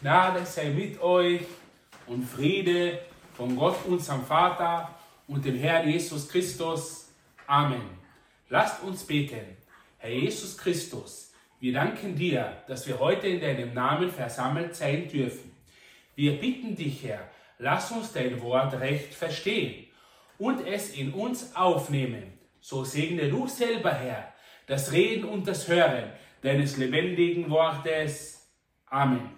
Gnade sei mit euch und Friede von Gott, unserem Vater und dem Herrn Jesus Christus. Amen. Lasst uns beten. Herr Jesus Christus, wir danken dir, dass wir heute in deinem Namen versammelt sein dürfen. Wir bitten dich, Herr, lass uns dein Wort recht verstehen und es in uns aufnehmen. So segne du selber, Herr, das Reden und das Hören deines lebendigen Wortes. Amen.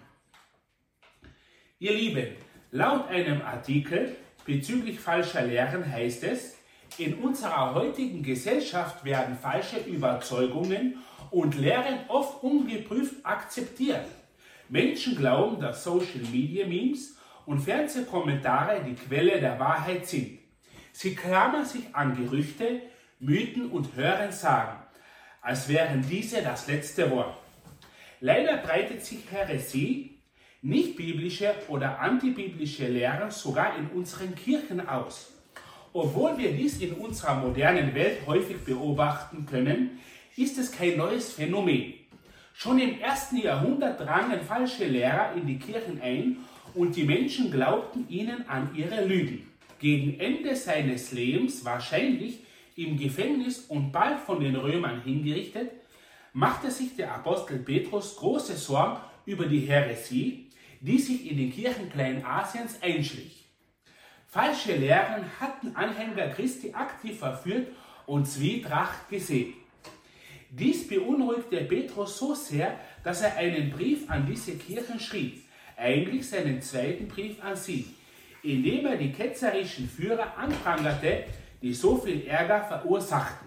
Ihr Lieben, laut einem Artikel bezüglich falscher Lehren heißt es, in unserer heutigen Gesellschaft werden falsche Überzeugungen und Lehren oft ungeprüft akzeptiert. Menschen glauben, dass Social Media Memes und Fernsehkommentare die Quelle der Wahrheit sind. Sie klammern sich an Gerüchte, Mythen und Hörensagen, als wären diese das letzte Wort. Leider breitet sich Häresie, nicht-biblische oder antibiblische Lehren sogar in unseren Kirchen aus. Obwohl wir dies in unserer modernen Welt häufig beobachten können, ist es kein neues Phänomen. Schon im 1. Jahrhundert drangen falsche Lehrer in die Kirchen ein und die Menschen glaubten ihnen an ihre Lügen. Gegen Ende seines Lebens, wahrscheinlich im Gefängnis und bald von den Römern hingerichtet, machte sich der Apostel Petrus große Sorgen über die Häresie, die sich in den Kirchen Kleinasiens einschlich. Falsche Lehren hatten Anhänger Christi aktiv verführt und Zwietracht gesät. Dies beunruhigte Petrus so sehr, dass er einen Brief an diese Kirchen schrieb, eigentlich seinen zweiten Brief an sie, in dem er die ketzerischen Führer anprangerte, die so viel Ärger verursachten.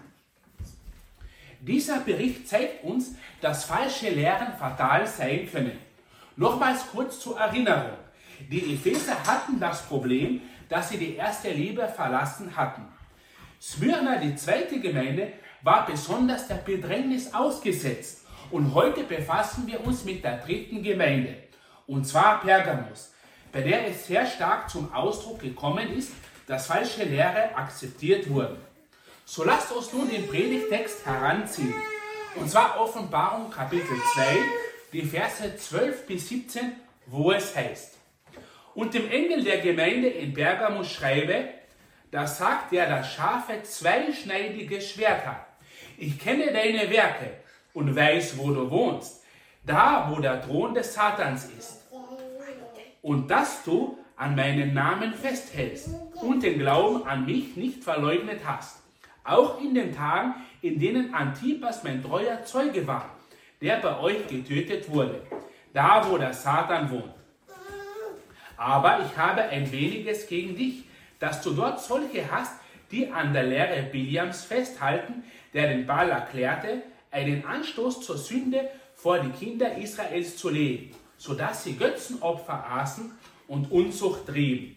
Dieser Bericht zeigt uns, dass falsche Lehren fatal sein können. Nochmals kurz zur Erinnerung. Die Epheser hatten das Problem, dass sie die erste Liebe verlassen hatten. Smyrna, die zweite Gemeinde, war besonders der Bedrängnis ausgesetzt. Und heute befassen wir uns mit der dritten Gemeinde, und zwar Pergamos, bei der es sehr stark zum Ausdruck gekommen ist, dass falsche Lehre akzeptiert wurden. So lasst uns nun den Predigtext heranziehen, und zwar Offenbarung Kapitel 2, die Verse 12 bis 17, wo es heißt: Und dem Engel der Gemeinde in Pergamos schreibe, da sagt der das scharfe, zweischneidige Schwert hat: Ich kenne deine Werke und weiß, wo du wohnst, da, wo der Thron des Satans ist. Und dass du an meinen Namen festhältst und den Glauben an mich nicht verleugnet hast. Auch in den Tagen, in denen Antipas mein treuer Zeuge war, der bei euch getötet wurde, da, wo der Satan wohnt. Aber ich habe ein weniges gegen dich, dass du dort solche hast, die an der Lehre Biliams festhalten, der den Baal erklärte, einen Anstoß zur Sünde vor die Kinder Israels zu legen, sodass sie Götzenopfer aßen und Unzucht trieben.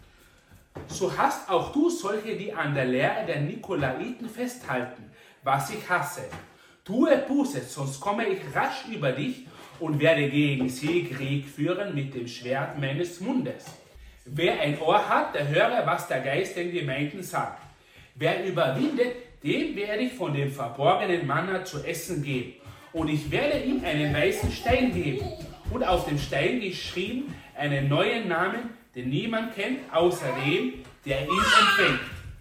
So hast auch du solche, die an der Lehre der Nikolaiten festhalten, was ich hasse. Tue Buße, sonst komme ich rasch über dich und werde gegen sie Krieg führen mit dem Schwert meines Mundes. Wer ein Ohr hat, der höre, was der Geist den Gemeinden sagt. Wer überwindet, dem werde ich von dem verborgenen Manna zu essen geben. Und ich werde ihm einen weißen Stein geben. Und auf dem Stein geschrieben einen neuen Namen, den niemand kennt, außer dem, der ihn empfängt.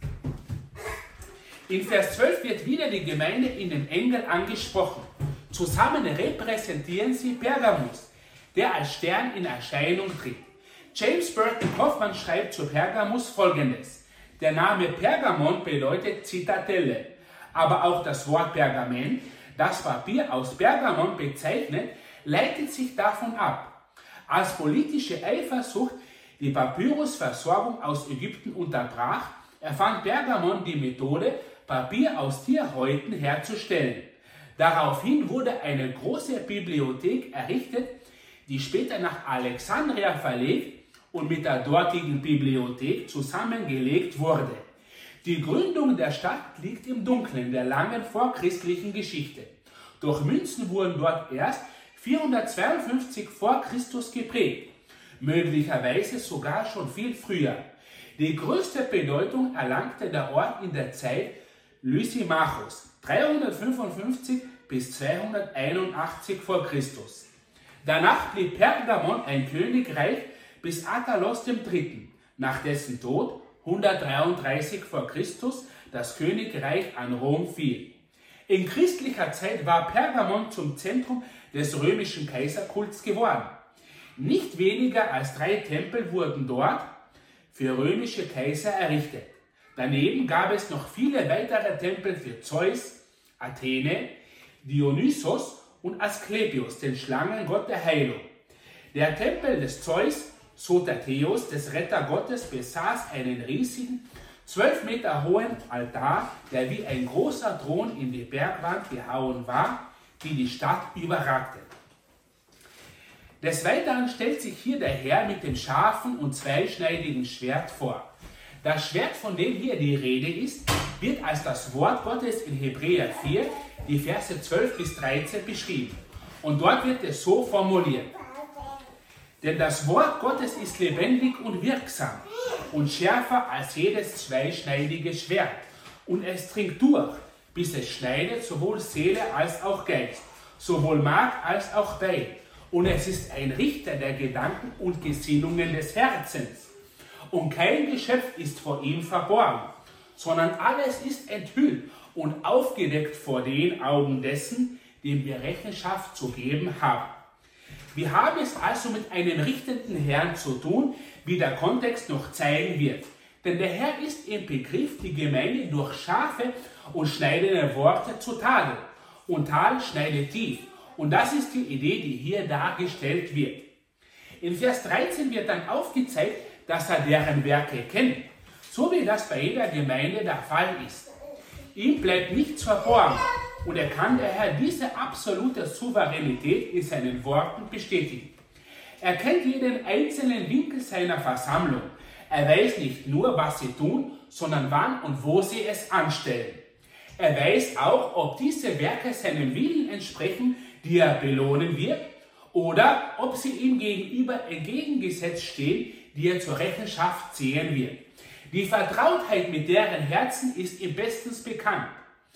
In Vers 12 wird wieder die Gemeinde in dem Engel angesprochen. Zusammen repräsentieren sie Pergamos, der als Stern in Erscheinung tritt. James Burton Hoffmann schreibt zu Pergamos Folgendes: Der Name Pergamon bedeutet Zitadelle, aber auch das Wort Pergament, das Papier aus Pergamon bezeichnet, leitet sich davon ab. Als politische Eifersucht die Papyrusversorgung aus Ägypten unterbrach, erfand Pergamon die Methode, Papier aus Tierhäuten herzustellen. Daraufhin wurde eine große Bibliothek errichtet, die später nach Alexandria verlegt und mit der dortigen Bibliothek zusammengelegt wurde. Die Gründung der Stadt liegt im Dunkeln der langen vorchristlichen Geschichte. Doch Münzen wurden dort erst 452 vor Christus geprägt, möglicherweise sogar schon viel früher. Die größte Bedeutung erlangte der Ort in der Zeit Lysimachos, 355 bis 281 vor Christus. Danach blieb Pergamon ein Königreich bis Attalos III., nach dessen Tod 133 vor Christus das Königreich an Rom fiel. In christlicher Zeit war Pergamon zum Zentrum des römischen Kaiserkults geworden. Nicht weniger als 3 Tempel wurden dort für römische Kaiser errichtet. Daneben gab es noch viele weitere Tempel für Zeus, Athene, Dionysos und Asklepios, den Schlangengott der Heilung. Der Tempel des Zeus, Sotertheos, des Rettergottes, besaß einen riesigen, 12 Meter hohen Altar, der wie ein großer Thron in die Bergwand gehauen war, die die Stadt überragte. Des Weiteren stellt sich hier der Herr mit dem scharfen und zweischneidigen Schwert vor. Das Schwert, von dem hier die Rede ist, wird als das Wort Gottes in Hebräer 4, die Verse 12 bis 13 beschrieben. Und dort wird es so formuliert: Denn das Wort Gottes ist lebendig und wirksam und schärfer als jedes zweischneidige Schwert. Und es dringt durch, bis es schneidet sowohl Seele als auch Geist, sowohl Mark als auch Bein. Und es ist ein Richter der Gedanken und Gesinnungen des Herzens. Und kein Geschöpf ist vor ihm verborgen, sondern alles ist enthüllt und aufgedeckt vor den Augen dessen, dem wir Rechenschaft zu geben haben. Wir haben es also mit einem richtenden Herrn zu tun, wie der Kontext noch zeigen wird. Denn der Herr ist im Begriff, die Gemeinde durch scharfe und schneidende Worte zu tadeln. Und Tal schneidet tief. Und das ist die Idee, die hier dargestellt wird. In Vers 13 wird dann aufgezeigt, dass er deren Werke kennt, so wie das bei jeder Gemeinde der Fall ist. Ihm bleibt nichts verborgen und er kann daher diese absolute Souveränität in seinen Worten bestätigen. Er kennt jeden einzelnen Winkel seiner Versammlung. Er weiß nicht nur, was sie tun, sondern wann und wo sie es anstellen. Er weiß auch, ob diese Werke seinem Willen entsprechen, die er belohnen wird, oder ob sie ihm gegenüber entgegengesetzt stehen, die er zur Rechenschaft ziehen wird. Die Vertrautheit mit deren Herzen ist ihm bestens bekannt,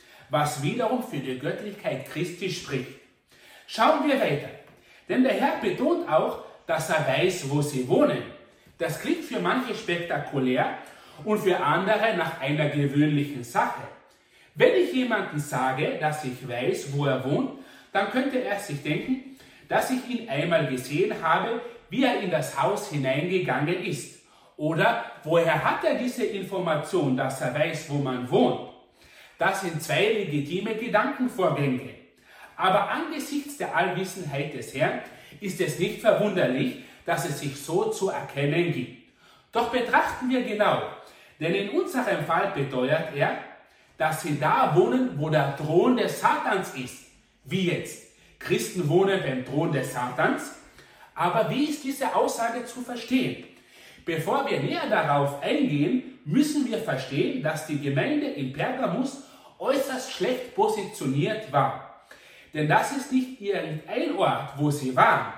was wiederum für die Göttlichkeit Christi spricht. Schauen wir weiter, denn der Herr betont auch, dass er weiß, wo sie wohnen. Das klingt für manche spektakulär und für andere nach einer gewöhnlichen Sache. Wenn ich jemandem sage, dass ich weiß, wo er wohnt, dann könnte er sich denken, dass ich ihn einmal gesehen habe, wie er in das Haus hineingegangen ist. Oder woher hat er diese Information, dass er weiß, wo man wohnt? Das sind 2 legitime Gedankenvorgänge. Aber angesichts der Allwissenheit des Herrn ist es nicht verwunderlich, dass es sich so zu erkennen gibt. Doch betrachten wir genau, denn in unserem Fall beteuert er, dass sie da wohnen, wo der Thron des Satans ist. Wie jetzt? Christen wohnen beim Thron des Satans? Aber wie ist diese Aussage zu verstehen? Bevor wir näher darauf eingehen, müssen wir verstehen, dass die Gemeinde in Pergamus äußerst schlecht positioniert war. Denn das ist nicht irgendein Ort, wo sie waren.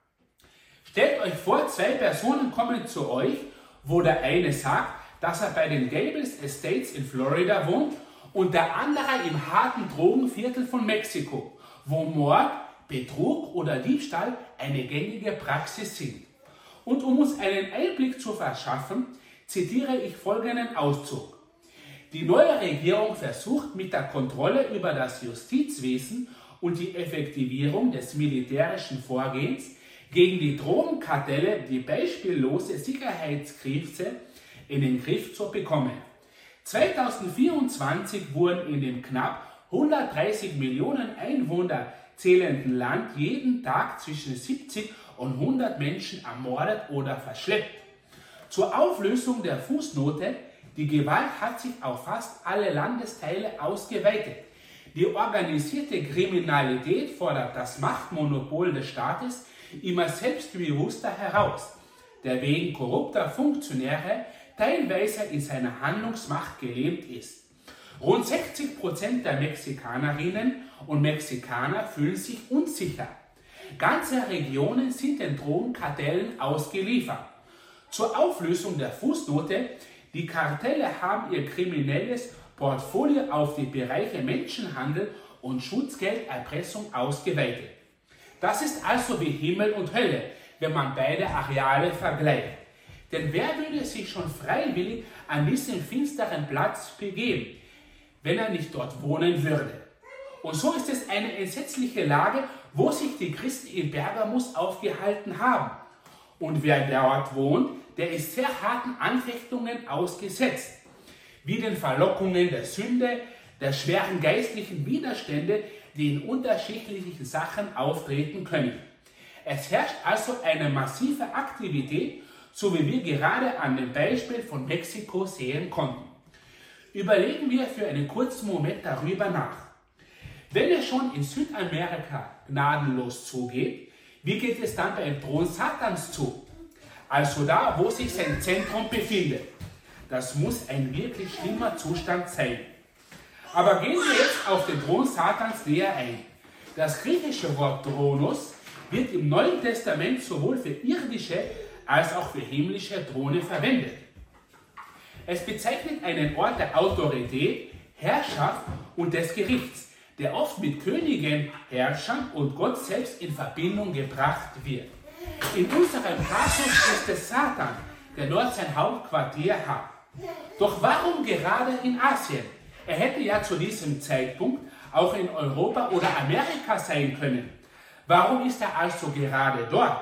Stellt euch vor, 2 Personen kommen zu euch, wo der eine sagt, dass er bei den Gables Estates in Florida wohnt und der andere im harten Drogenviertel von Mexiko, wo Mord, Betrug oder Diebstahl eine gängige Praxis sind. Und um uns einen Einblick zu verschaffen, zitiere ich folgenden Auszug. Die neue Regierung versucht mit der Kontrolle über das Justizwesen und die Effektivierung des militärischen Vorgehens gegen die Drogenkartelle die beispiellose Sicherheitskrise in den Griff zu bekommen. 2024 wurden in dem knapp 130 Millionen Einwohner zählenden Land jeden Tag zwischen 70 und 100 Menschen ermordet oder verschleppt. Zur Auflösung der Fußnote: Die Gewalt hat sich auf fast alle Landesteile ausgeweitet. Die organisierte Kriminalität fordert das Machtmonopol des Staates immer selbstbewusster heraus, der wegen korrupter Funktionäre teilweise in seiner Handlungsmacht gelähmt ist. Rund 60% der Mexikanerinnen und Mexikaner fühlen sich unsicher. Ganze Regionen sind den Drogenkartellen ausgeliefert. Zur Auflösung der Fußnote: Die Kartelle haben ihr kriminelles Portfolio auf die Bereiche Menschenhandel und Schutzgelderpressung ausgeweitet. Das ist also wie Himmel und Hölle, wenn man beide Areale vergleicht. Denn wer würde sich schon freiwillig an diesen finsteren Platz begeben, wenn er nicht dort wohnen würde? Und so ist es eine entsetzliche Lage, wo sich die Christen in Pergamus aufgehalten haben. Und wer dort wohnt, der ist sehr harten Anfechtungen ausgesetzt, wie den Verlockungen der Sünde, der schweren geistlichen Widerstände, die in unterschiedlichen Sachen auftreten können. Es herrscht also eine massive Aktivität, so wie wir gerade an dem Beispiel von Mexiko sehen konnten. Überlegen wir für einen kurzen Moment darüber nach. Wenn es schon in Südamerika gnadenlos zugeht, wie geht es dann beim Thron Satans zu? Also da, wo sich sein Zentrum befindet. Das muss ein wirklich schlimmer Zustand sein. Aber gehen wir jetzt auf den Thron Satans näher ein. Das griechische Wort Thronos wird im Neuen Testament sowohl für irdische als auch für himmlische Throne verwendet. Es bezeichnet einen Ort der Autorität, Herrschaft und des Gerichts, der oft mit Königen, Herrschern und Gott selbst in Verbindung gebracht wird. In unserem Kasus ist es Satan, der dort sein Hauptquartier hat. Doch warum gerade in Asien? Er hätte ja zu diesem Zeitpunkt auch in Europa oder Amerika sein können. Warum ist er also gerade dort?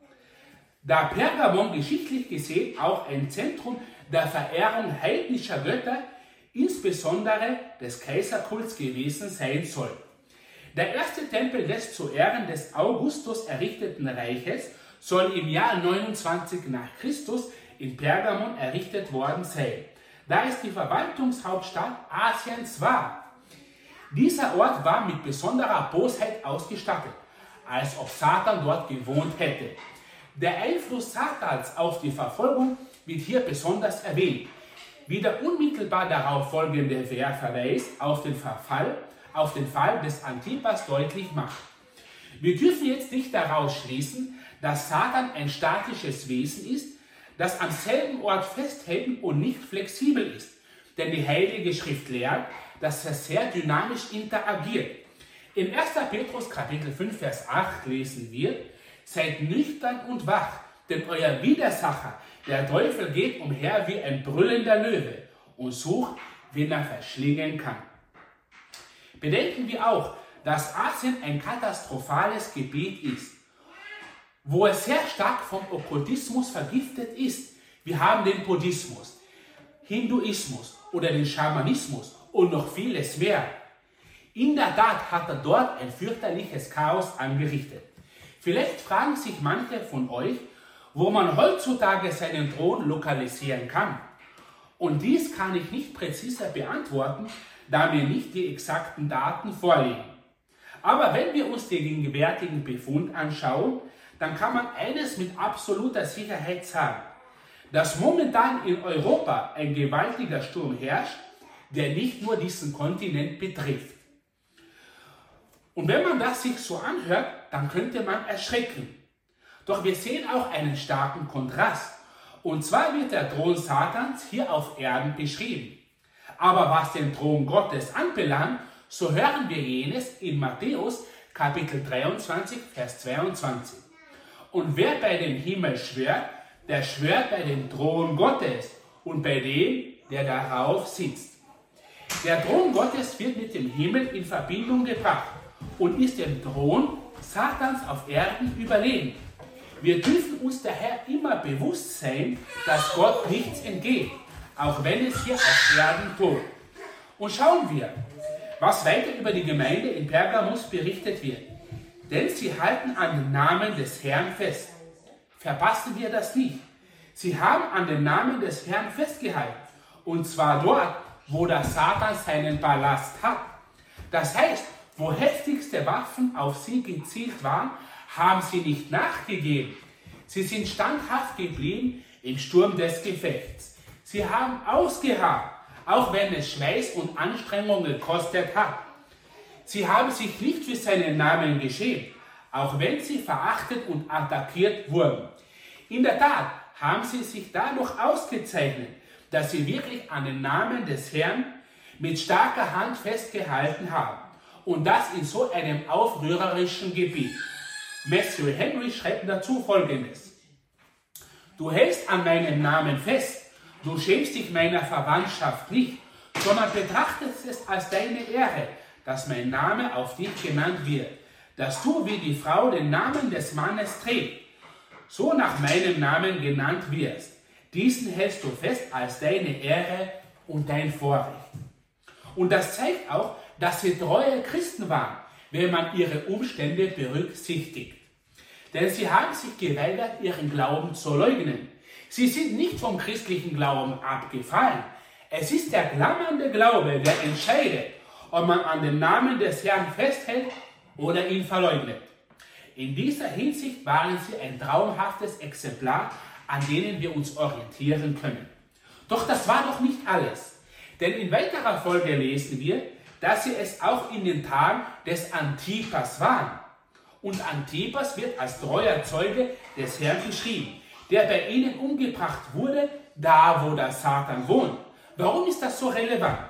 Da Pergamon geschichtlich gesehen auch ein Zentrum der Verehrung heidnischer Götter, insbesondere des Kaiserkults gewesen sein soll. Der erste Tempel des zu Ehren des Augustus errichteten Reiches soll im Jahr 29 nach Christus in Pergamon errichtet worden sein, da es die Verwaltungshauptstadt Asiens war. Dieser Ort war mit besonderer Bosheit ausgestattet, als ob Satan dort gewohnt hätte. Der Einfluss Satans auf die Verfolgung wird hier besonders erwähnt, wie der unmittelbar darauf folgende Verweis auf den Fall des Antipas deutlich macht. Wir dürfen jetzt nicht daraus schließen, dass Satan ein statisches Wesen ist, das am selben Ort festhält und nicht flexibel ist. Denn die Heilige Schrift lehrt, dass er sehr dynamisch interagiert. In 1. Petrus Kapitel 5, Vers 8 lesen wir: Seid nüchtern und wach, denn euer Widersacher, der Teufel, geht umher wie ein brüllender Löwe und sucht, wen er verschlingen kann. Bedenken wir auch, dass Asien ein katastrophales Gebiet ist, wo es sehr stark vom Okkultismus vergiftet ist. Wir haben den Buddhismus, Hinduismus oder den Schamanismus und noch vieles mehr. In der Tat hat er dort ein fürchterliches Chaos angerichtet. Vielleicht fragen sich manche von euch, wo man heutzutage seinen Thron lokalisieren kann. Und dies kann ich nicht präziser beantworten, da mir nicht die exakten Daten vorliegen. Aber wenn wir uns den gegenwärtigen Befund anschauen, dann kann man eines mit absoluter Sicherheit sagen, dass momentan in Europa ein gewaltiger Sturm herrscht, der nicht nur diesen Kontinent betrifft. Und wenn man das sich so anhört, dann könnte man erschrecken. Doch wir sehen auch einen starken Kontrast. Und zwar wird der Thron Satans hier auf Erden beschrieben. Aber was den Thron Gottes anbelangt, so hören wir jenes in Matthäus Kapitel 23, Vers 22. Und wer bei dem Himmel schwört, der schwört bei dem Thron Gottes und bei dem, der darauf sitzt. Der Thron Gottes wird mit dem Himmel in Verbindung gebracht und ist dem Thron Satans auf Erden überlegen. Wir dürfen uns daher immer bewusst sein, dass Gott nichts entgeht, auch wenn es hier auf Erden tut. Und schauen wir, was weiter über die Gemeinde in Pergamus berichtet wird. Denn sie halten an den Namen des Herrn fest. Verpassen wir das nicht. Sie haben an den Namen des Herrn festgehalten. Und zwar dort, wo der Satan seinen Palast hat. Das heißt, wo heftigste Waffen auf sie gezielt waren, haben sie nicht nachgegeben. Sie sind standhaft geblieben im Sturm des Gefechts. Sie haben ausgeharrt, auch wenn es Schweiß und Anstrengung gekostet hat. Sie haben sich nicht für seinen Namen geschämt, auch wenn sie verachtet und attackiert wurden. In der Tat haben sie sich dadurch ausgezeichnet, dass sie wirklich an den Namen des Herrn mit starker Hand festgehalten haben. Und das in so einem aufrührerischen Gebiet. Matthew Henry schreibt dazu Folgendes: Du hältst an meinem Namen fest, du schämst dich meiner Verwandtschaft nicht, sondern betrachtest es als deine Ehre, dass mein Name auf dich genannt wird, dass du wie die Frau den Namen des Mannes trägst, so nach meinem Namen genannt wirst. Diesen hältst du fest als deine Ehre und dein Vorrecht. Und das zeigt auch, dass sie treue Christen waren, wenn man ihre Umstände berücksichtigt. Denn sie haben sich geweigert, ihren Glauben zu leugnen. Sie sind nicht vom christlichen Glauben abgefallen. Es ist der klammernde Glaube, der entscheidet, ob man an den Namen des Herrn festhält oder ihn verleugnet. In dieser Hinsicht waren sie ein traumhaftes Exemplar, an denen wir uns orientieren können. Doch das war doch nicht alles. Denn in weiterer Folge lesen wir, dass sie es auch in den Tagen des Antipas waren. Und Antipas wird als treuer Zeuge des Herrn beschrieben, der bei ihnen umgebracht wurde, da wo der Satan wohnt. Warum ist das so relevant?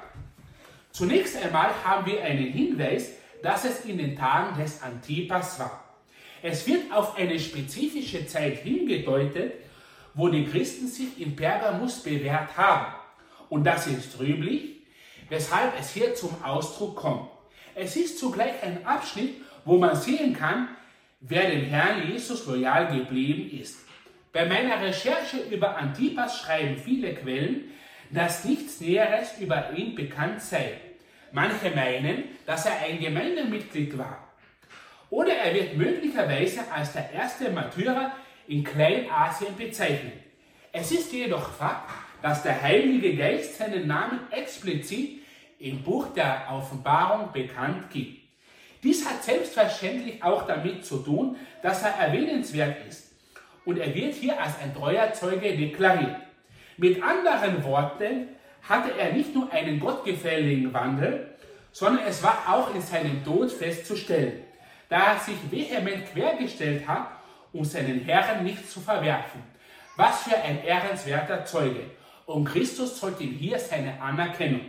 Zunächst einmal haben wir einen Hinweis, dass es in den Tagen des Antipas war. Es wird auf eine spezifische Zeit hingedeutet, wo die Christen sich in Pergamus bewährt haben. Und das ist rühmlich, weshalb es hier zum Ausdruck kommt. Es ist zugleich ein Abschnitt, wo man sehen kann, wer dem Herrn Jesus loyal geblieben ist. Bei meiner Recherche über Antipas schreiben viele Quellen, dass nichts Näheres über ihn bekannt sei. Manche meinen, dass er ein Gemeindemitglied war. Oder er wird möglicherweise als der erste Märtyrer in Kleinasien bezeichnet. Es ist jedoch Fakt, dass der Heilige Geist seinen Namen explizit im Buch der Offenbarung bekannt gibt. Dies hat selbstverständlich auch damit zu tun, dass er erwähnenswert ist. Und er wird hier als ein treuer Zeuge deklariert. Mit anderen Worten hatte er nicht nur einen gottgefälligen Wandel, sondern es war auch in seinem Tod festzustellen, da er sich vehement quergestellt hat, um seinen Herrn nicht zu verwerfen. Was für ein ehrenswerter Zeuge. Und Christus zollt ihm hier seine Anerkennung.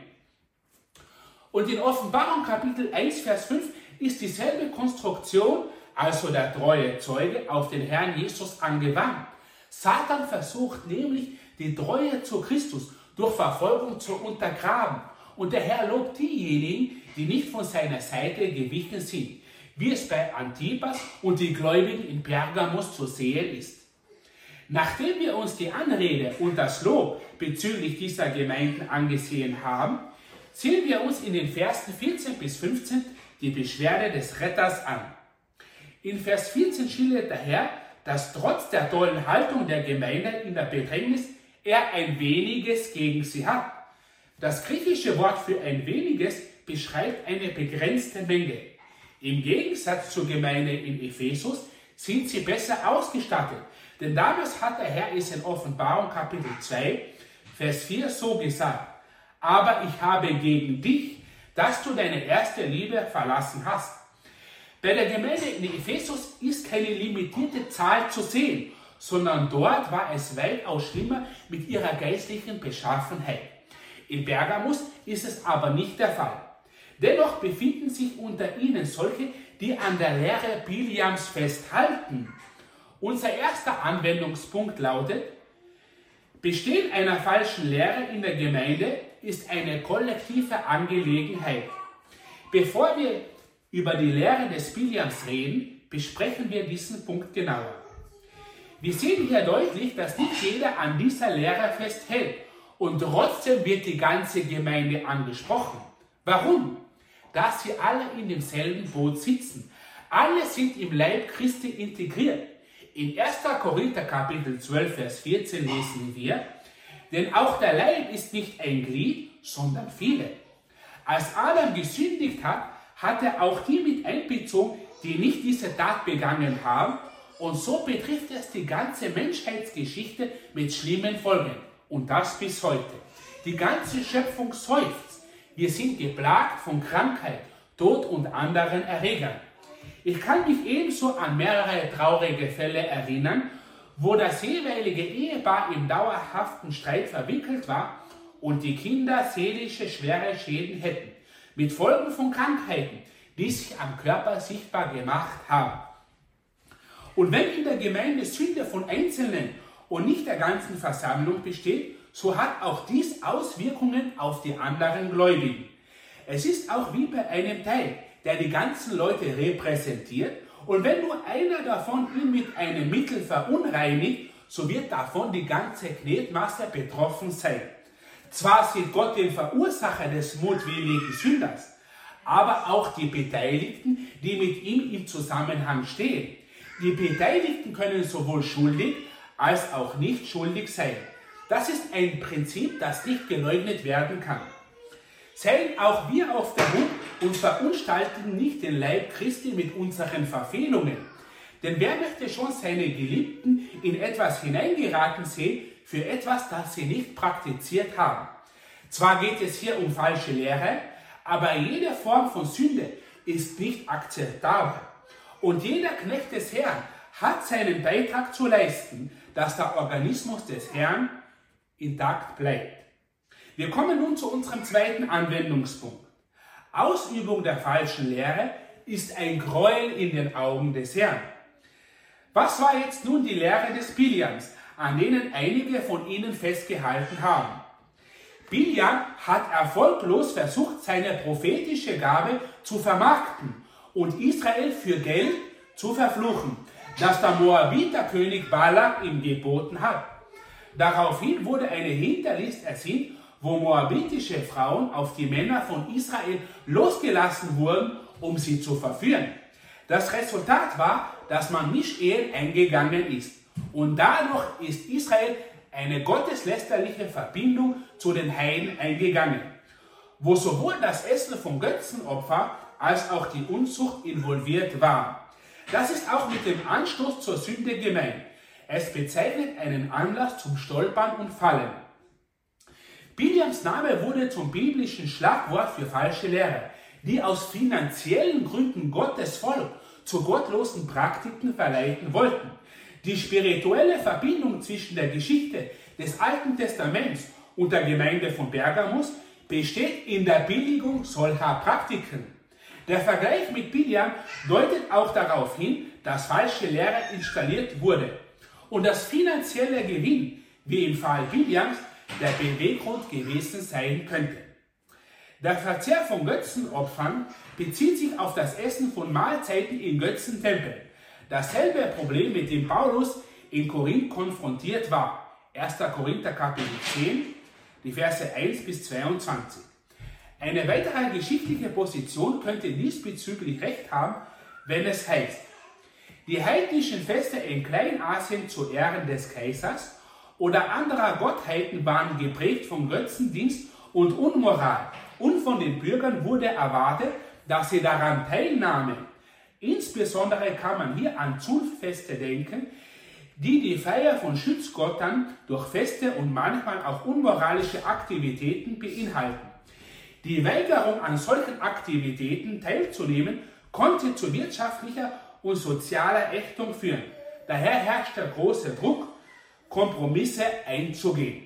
Und in Offenbarung Kapitel 1, Vers 5 ist dieselbe Konstruktion, also der treue Zeuge, auf den Herrn Jesus angewandt. Satan versucht nämlich, die Treue zu Christus durch Verfolgung zu untergraben. Und der Herr lobt diejenigen, die nicht von seiner Seite gewichen sind, wie es bei Antipas und die Gläubigen in Pergamus zu sehen ist. Nachdem wir uns die Anrede und das Lob bezüglich dieser Gemeinden angesehen haben, sehen wir uns in den Versen 14 bis 15 die Beschwerde des Retters an. In Vers 14 schildert der Herr, dass trotz der tollen Haltung der Gemeinde in der Bedrängnis er ein weniges gegen sie hat. Das griechische Wort für ein weniges beschreibt eine begrenzte Menge. Im Gegensatz zur Gemeinde in Ephesus sind sie besser ausgestattet, denn damals hat der Herr es in Offenbarung Kapitel 2, Vers 4 so gesagt: Aber ich habe gegen dich, dass du deine erste Liebe verlassen hast. Bei der Gemeinde in Ephesus ist keine limitierte Zahl zu sehen, sondern dort war es weitaus schlimmer mit ihrer geistlichen Beschaffenheit. In Pergamus ist es aber nicht der Fall. Dennoch befinden sich unter ihnen solche, die an der Lehre Biliams festhalten. Unser erster Anwendungspunkt lautet: Bestehen einer falschen Lehre in der Gemeinde ist eine kollektive Angelegenheit. Bevor wir über die Lehre des Biliams reden, besprechen wir diesen Punkt genauer. Wir sehen hier deutlich, dass nicht jeder an dieser Lehre festhält und trotzdem wird die ganze Gemeinde angesprochen. Warum? Da sie alle in demselben Boot sitzen. Alle sind im Leib Christi integriert. In 1. Korinther Kapitel 12, Vers 14 lesen wir: Denn auch der Leib ist nicht ein Glied, sondern viele. Als Adam gesündigt hat, hat er auch die mit einbezogen, die nicht diese Tat begangen haben. Und so betrifft es die ganze Menschheitsgeschichte mit schlimmen Folgen. Und das bis heute. Die ganze Schöpfung seufzt. Wir sind geplagt von Krankheit, Tod und anderen Erregern. Ich kann mich ebenso an mehrere traurige Fälle erinnern, wo das jeweilige Ehepaar im dauerhaften Streit verwickelt war und die Kinder seelische schwere Schäden hätten, mit Folgen von Krankheiten, die sich am Körper sichtbar gemacht haben. Und wenn in der Gemeinde Sünde von Einzelnen und nicht der ganzen Versammlung besteht, so hat auch dies Auswirkungen auf die anderen Gläubigen. Es ist auch wie bei einem Teig, der die ganzen Leute repräsentiert, und wenn nur einer davon ihn mit einem Mittel verunreinigt, so wird davon die ganze Knetmasse betroffen sein. Zwar sieht Gott den Verursacher des mutwilligen Sünders, aber auch die Beteiligten, die mit ihm im Zusammenhang stehen. Die Beteiligten können sowohl schuldig als auch nicht schuldig sein. Das ist ein Prinzip, das nicht geleugnet werden kann. Seien auch wir auf der Hut und verunstalten nicht den Leib Christi mit unseren Verfehlungen. Denn wer möchte schon seine Geliebten in etwas hineingeraten sehen, für etwas, das sie nicht praktiziert haben? Zwar geht es hier um falsche Lehre, aber jede Form von Sünde ist nicht akzeptabel. Und jeder Knecht des Herrn hat seinen Beitrag zu leisten, dass der Organismus des Herrn intakt bleibt. Wir kommen nun zu unserem zweiten Anwendungspunkt. Ausübung der falschen Lehre ist ein Gräuel in den Augen des Herrn. Was war jetzt nun die Lehre des Biliams, an denen einige von ihnen festgehalten haben? Biliam hat erfolglos versucht, seine prophetische Gabe zu vermarkten und Israel für Geld zu verfluchen, das der Moabiterkönig Balak ihm geboten hat. Daraufhin wurde eine Hinterlist ersinnt, wo moabitische Frauen auf die Männer von Israel losgelassen wurden, um sie zu verführen. Das Resultat war, dass man Mischehen eingegangen ist. Und dadurch ist Israel eine gotteslästerliche Verbindung zu den Heiden eingegangen, wo sowohl das Essen von Götzenopfer als auch die Unzucht involviert war. Das ist auch mit dem Anstoß zur Sünde gemeint. Es bezeichnet einen Anlass zum Stolpern und Fallen. Biliams Name wurde zum biblischen Schlagwort für falsche Lehre, die aus finanziellen Gründen Gottes Volk zu gottlosen Praktiken verleiten wollten. Die spirituelle Verbindung zwischen der Geschichte des Alten Testaments und der Gemeinde von Pergamus besteht in der Billigung solcher Praktiken. Der Vergleich mit Biliam deutet auch darauf hin, dass falsche Lehre installiert wurde und das finanzielle Gewinn, wie im Fall Biliams, der Beweggrund gewesen sein könnte. Der Verzehr von Götzenopfern bezieht sich auf das Essen von Mahlzeiten in Götzentempeln. Dasselbe Problem, mit dem Paulus in Korinth konfrontiert war. 1. Korinther Kapitel 10, die Verse 1 bis 22. Eine weitere geschichtliche Position könnte diesbezüglich recht haben, wenn es heißt: Die heidnischen Feste in Kleinasien zu Ehren des Kaisers oder anderer Gottheiten waren geprägt von Götzendienst und Unmoral, und von den Bürgern wurde erwartet, dass sie daran teilnahmen. Insbesondere kann man hier an Zunftfeste denken, die die Feier von Schützgöttern durch Feste und manchmal auch unmoralische Aktivitäten beinhalten. Die Weigerung an solchen Aktivitäten teilzunehmen, konnte zu wirtschaftlicher und sozialer Ächtung führen. Daher herrscht der große Druck, Kompromisse einzugehen.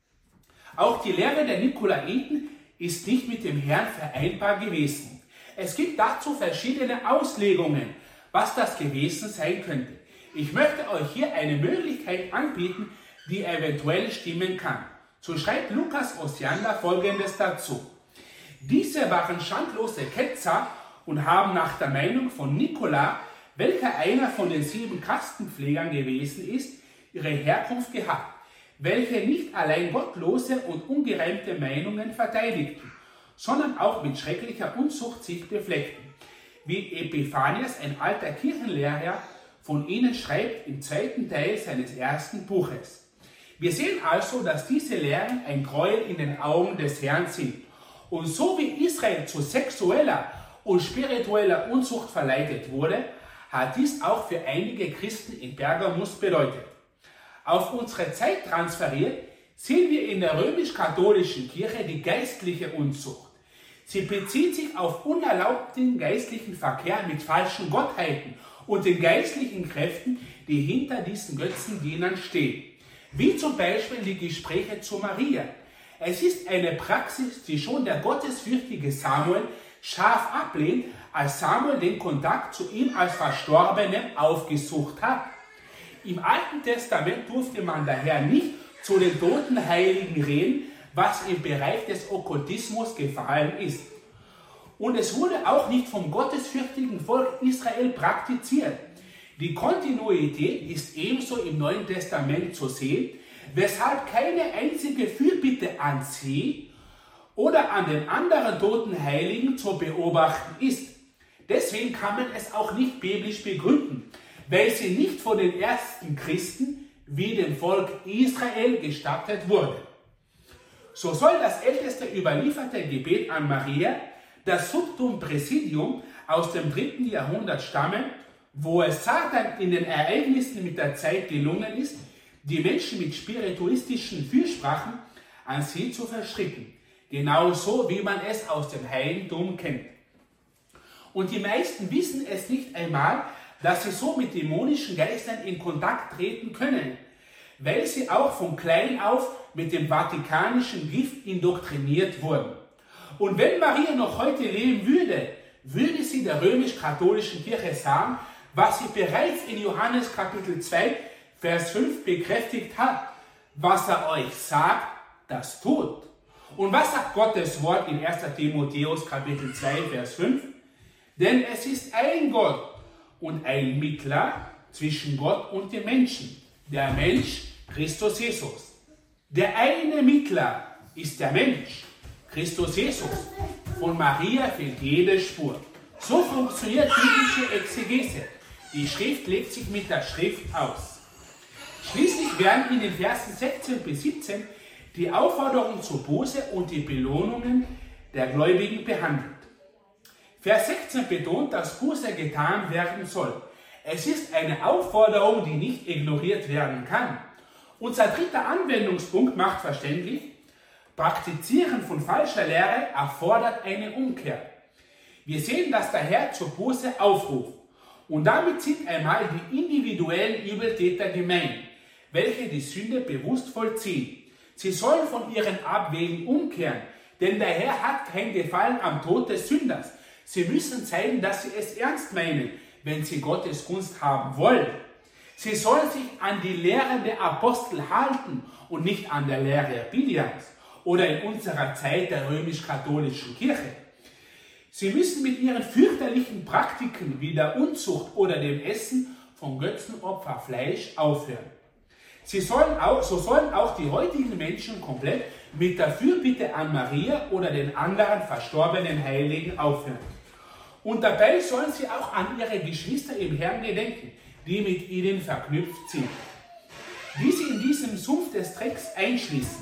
Auch die Lehre der Nikolaiten ist nicht mit dem Herrn vereinbar gewesen. Es gibt dazu verschiedene Auslegungen, was das gewesen sein könnte. Ich möchte euch hier eine Möglichkeit anbieten, die eventuell stimmen kann. So schreibt Lukas Osiander Folgendes dazu: Diese waren schandlose Ketzer und haben nach der Meinung von Nikola, welcher einer von den 7 Kastenpflegern gewesen ist, ihre Herkunft gehabt, welche nicht allein gottlose und ungereimte Meinungen verteidigten, sondern auch mit schrecklicher Unzucht sich befleckten. Wie Epiphanias, ein alter Kirchenlehrer, von ihnen schreibt im 2. Teil seines 1. Buches. Wir sehen also, dass diese Lehren ein Gräuel in den Augen des Herrn sind. Und so wie Israel zu sexueller und spiritueller Unzucht verleitet wurde, hat dies auch für einige Christen in Pergamus bedeutet. Auf unsere Zeit transferiert, sehen wir in der römisch-katholischen Kirche die geistliche Unzucht. Sie bezieht sich auf unerlaubten geistlichen Verkehr mit falschen Gottheiten und den geistlichen Kräften, die hinter diesen Götzendienern stehen. Wie zum Beispiel die Gespräche zu Maria. Es ist eine Praxis, die schon der gottesfürchtige Samuel scharf ablehnt, als Samuel den Kontakt zu ihm als Verstorbenem aufgesucht hat. Im Alten Testament durfte man daher nicht zu den toten Heiligen reden, was im Bereich des Okkultismus gefallen ist. Und es wurde auch nicht vom gottesfürchtigen Volk Israel praktiziert. Die Kontinuität ist ebenso im Neuen Testament zu sehen, weshalb keine einzige Fürbitte an sie oder an den anderen toten Heiligen zu beobachten ist. Deswegen kann man es auch nicht biblisch begründen, weil sie nicht von den ersten Christen wie dem Volk Israel gestattet wurde. So soll das älteste überlieferte Gebet an Maria, das Subtum Praesidium aus dem 3. Jahrhundert stammen, wo es Satan in den Ereignissen mit der Zeit gelungen ist, die Menschen mit spirituistischen Fürsprachen an sie zu verstricken. Genauso wie man es aus dem Heidentum kennt. Und die meisten wissen es nicht einmal, dass sie so mit dämonischen Geistern in Kontakt treten können, weil sie auch von klein auf mit dem vatikanischen Gift indoktriniert wurden. Und wenn Maria noch heute leben würde, würde sie der römisch-katholischen Kirche sagen, was sie bereits in Johannes Kapitel 2, Vers 5 bekräftigt hat. Was er euch sagt, das tut. Und was sagt Gottes Wort in 1. Timotheus Kapitel 2, Vers 5? Denn es ist ein Gott und ein Mittler zwischen Gott und dem Menschen, der Mensch Christus Jesus. Der eine Mittler ist der Mensch, Christus Jesus. Von Maria fehlt jede Spur. So funktioniert biblische Exegese. Die Schrift legt sich mit der Schrift aus. Schließlich werden in den Versen 16 bis 17 die Aufforderung zur Buße und die Belohnungen der Gläubigen behandelt. Vers 16 betont, dass Buße getan werden soll. Es ist eine Aufforderung, die nicht ignoriert werden kann. Unser dritter Anwendungspunkt macht verständlich, Praktizieren von falscher Lehre erfordert eine Umkehr. Wir sehen, dass der Herr zur Buße aufruft. Und damit sind einmal die individuellen Übeltäter gemeint, welche die Sünde bewusst vollziehen. Sie sollen von ihren Abwegen umkehren, denn der Herr hat kein Gefallen am Tod des Sünders. Sie müssen zeigen, dass sie es ernst meinen, wenn sie Gottes Gunst haben wollen. Sie sollen sich an die Lehre der Apostel halten und nicht an der Lehre Biliams oder in unserer Zeit der römisch-katholischen Kirche. Sie müssen mit ihren fürchterlichen Praktiken wie der Unzucht oder dem Essen von Götzenopferfleisch aufhören. So sollen auch die heutigen Menschen komplett mit der Fürbitte an Maria oder den anderen verstorbenen Heiligen aufhören. Und dabei sollen sie auch an ihre Geschwister im Herrn gedenken, die mit ihnen verknüpft sind, die sie in diesem Sumpf des Drecks einschließen.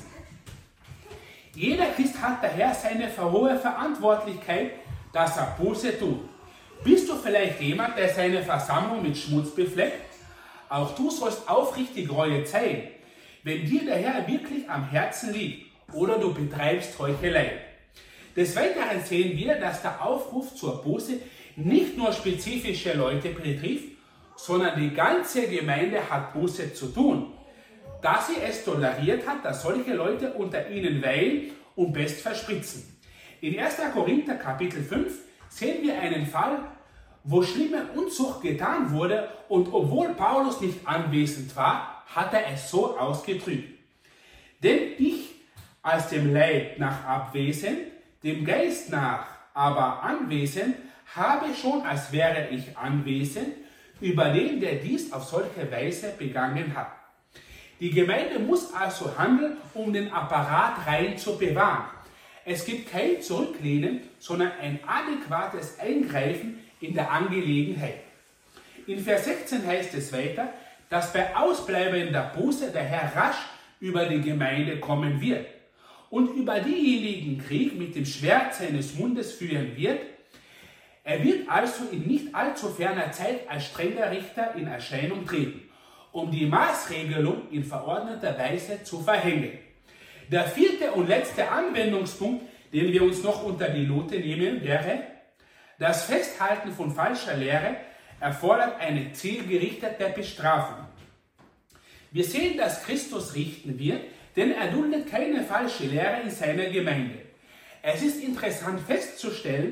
Jeder Christ hat daher seine hohe Verantwortlichkeit, dass er Buße tut. Bist du vielleicht jemand, der seine Versammlung mit Schmutz befleckt? Auch du sollst aufrichtig Reue zeigen, wenn dir der Herr wirklich am Herzen liegt oder du betreibst Heuchelei. Des Weiteren sehen wir, dass der Aufruf zur Buße nicht nur spezifische Leute betrifft, sondern die ganze Gemeinde hat Buße zu tun, da sie es toleriert hat, dass solche Leute unter ihnen weilen und best verspritzen. In 1. Korinther Kapitel 5 sehen wir einen Fall, wo schlimme Unzucht getan wurde und obwohl Paulus nicht anwesend war, hat er es so ausgedrückt. Denn ich als dem Leib nach abwesend, dem Geist nach aber anwesend, habe schon, als wäre ich anwesend, über den, der dies auf solche Weise begangen hat. Die Gemeinde muss also handeln, um den Apparat rein zu bewahren. Es gibt kein Zurücklehnen, sondern ein adäquates Eingreifen in der Angelegenheit. In Vers 16 heißt es weiter, dass bei ausbleibender Buße der Herr rasch über die Gemeinde kommen wird und über diejenigen Krieg mit dem Schwert seines Mundes führen wird. Er wird also in nicht allzu ferner Zeit als strenger Richter in Erscheinung treten, um die Maßregelung in verordneter Weise zu verhängen. Der vierte und letzte Anwendungspunkt, den wir uns noch unter die Lupe nehmen, wäre, das Festhalten von falscher Lehre erfordert eine zielgerichtete Bestrafung. Wir sehen, dass Christus richten wird, denn er duldet keine falsche Lehre in seiner Gemeinde. Es ist interessant festzustellen,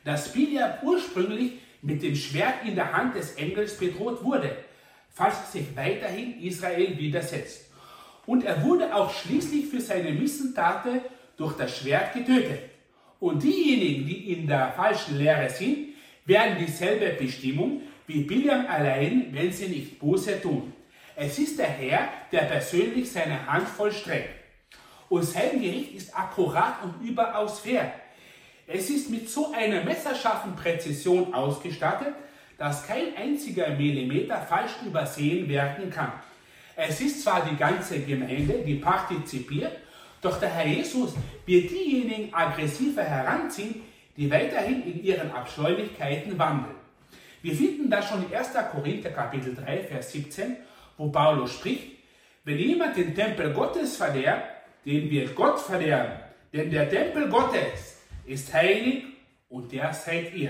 dass Biliam ursprünglich mit dem Schwert in der Hand des Engels bedroht wurde, falls sich weiterhin Israel widersetzt. Und er wurde auch schließlich für seine Missetaten durch das Schwert getötet. Und diejenigen, die in der falschen Lehre sind, werden dieselbe Bestimmung wie Biliam allein, wenn sie nicht Buße tun. Es ist der Herr, der persönlich seine Hand vollstreckt. Und sein Gericht ist akkurat und überaus fair. Es ist mit so einer messerscharfen Präzision ausgestattet, dass kein einziger Millimeter falsch übersehen werden kann. Es ist zwar die ganze Gemeinde, die partizipiert, doch der Herr Jesus wird diejenigen aggressiver heranziehen, die weiterhin in ihren Abscheulichkeiten wandeln. Wir finden das schon in 1. Korinther Kapitel 3, Vers 17, wo Paulus spricht: Wenn jemand den Tempel Gottes verderbt, den wird Gott verderben, denn der Tempel Gottes ist heilig und der seid ihr.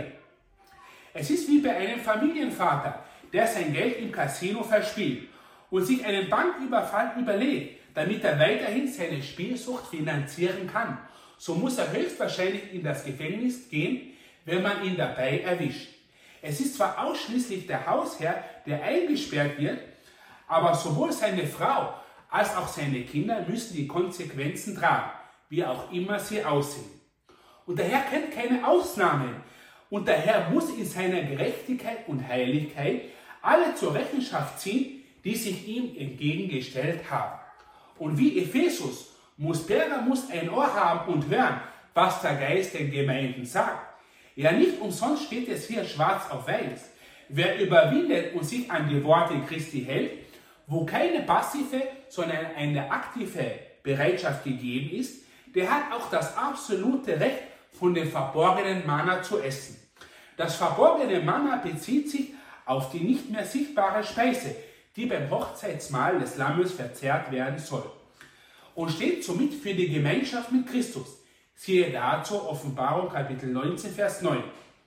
Es ist wie bei einem Familienvater, der sein Geld im Casino verspielt und sich einen Banküberfall überlegt, damit er weiterhin seine Spielsucht finanzieren kann. So muss er höchstwahrscheinlich in das Gefängnis gehen, wenn man ihn dabei erwischt. Es ist zwar ausschließlich der Hausherr, der eingesperrt wird, aber sowohl seine Frau als auch seine Kinder müssen die Konsequenzen tragen, wie auch immer sie aussehen. Und der Herr kennt keine Ausnahmen. Und der Herr muss in seiner Gerechtigkeit und Heiligkeit alle zur Rechenschaft ziehen, die sich ihm entgegengestellt haben. Und wie Ephesus muss Pergamus ein Ohr haben und hören, was der Geist den Gemeinden sagt. Ja, nicht umsonst steht es hier schwarz auf weiß. Wer überwindet und sich an die Worte Christi hält, wo keine passive, sondern eine aktive Bereitschaft gegeben ist, der hat auch das absolute Recht, von dem verborgenen Manna zu essen. Das verborgene Manna bezieht sich auf die nicht mehr sichtbare Speise, die beim Hochzeitsmahl des Lammes verzehrt werden soll, und steht somit für die Gemeinschaft mit Christus. Siehe dazu Offenbarung Kapitel 19, Vers 9.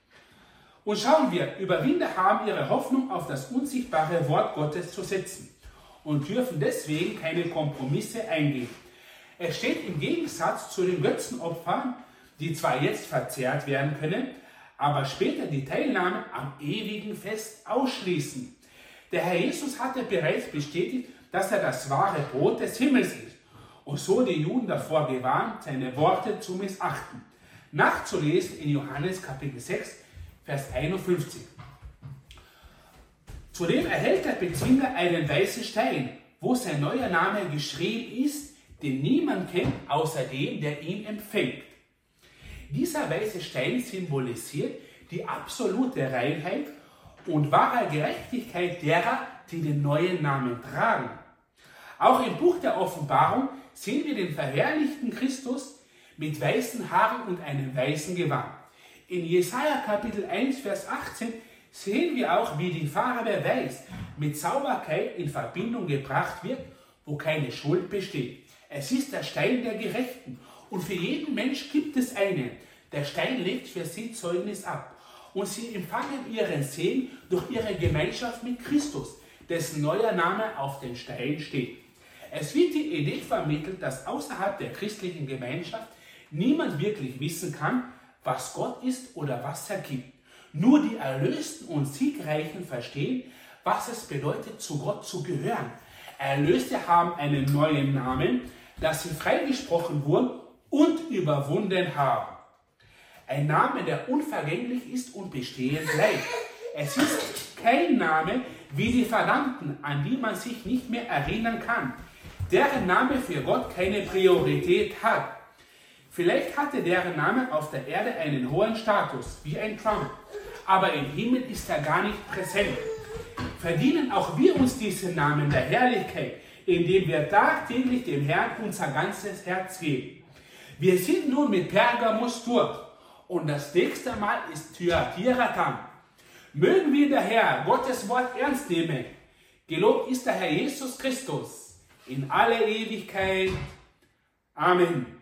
Und schauen wir, Überwinder haben ihre Hoffnung auf das unsichtbare Wort Gottes zu setzen und dürfen deswegen keine Kompromisse eingehen. Es steht im Gegensatz zu den Götzenopfern, die zwar jetzt verzehrt werden können, aber später die Teilnahme am ewigen Fest ausschließen. Der Herr Jesus hatte bereits bestätigt, dass er das wahre Brot des Himmels ist und so die Juden davor gewarnt, seine Worte zu missachten. Nachzulesen in Johannes Kapitel 6, Vers 51. Zudem erhält der Bezwinger einen weißen Stein, wo sein neuer Name geschrieben ist, den niemand kennt, außer dem, der ihn empfängt. Dieser weiße Stein symbolisiert die absolute Reinheit und wahre Gerechtigkeit derer, die den neuen Namen tragen. Auch im Buch der Offenbarung sehen wir den verherrlichten Christus mit weißen Haaren und einem weißen Gewand. In Jesaja Kapitel 1, Vers 18 sehen wir auch, wie die Farbe Weiß mit Sauberkeit in Verbindung gebracht wird, wo keine Schuld besteht. Es ist der Stein der Gerechten und für jeden Mensch gibt es einen. Der Stein legt für sie Zeugnis ab und sie empfangen ihren Segen durch ihre Gemeinschaft mit Christus, dessen neuer Name auf dem Stein steht. Es wird die Idee vermittelt, dass außerhalb der christlichen Gemeinschaft niemand wirklich wissen kann, was Gott ist oder was er gibt. Nur die Erlösten und Siegreichen verstehen, was es bedeutet, zu Gott zu gehören. Erlöste haben einen neuen Namen, dass sie freigesprochen wurden und überwunden haben. Ein Name, der unvergänglich ist und bestehen bleibt. Es ist kein Name wie die Verdammten, an die man sich nicht mehr erinnern kann, deren Name für Gott keine Priorität hat. Vielleicht hatte deren Name auf der Erde einen hohen Status, wie ein Trump, aber im Himmel ist er gar nicht präsent. Verdienen auch wir uns diesen Namen der Herrlichkeit, indem wir tagtäglich dem Herrn unser ganzes Herz geben. Wir sind nun mit Pergamus durch und das nächste Mal ist Thyatira dran. Mögen wir der Herr Gottes Wort ernst nehmen. Gelobt ist der Herr Jesus Christus in alle Ewigkeit. Amen.